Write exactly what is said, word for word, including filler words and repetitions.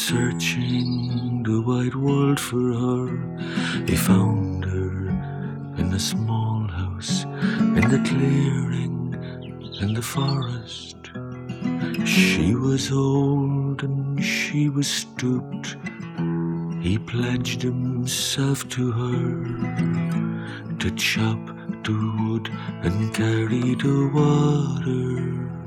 searching the wide world for her, he found her in a small house, in the clearing, in the forest. She was old and she was stooped. He pledged himself to her, to chop the wood and carry the water.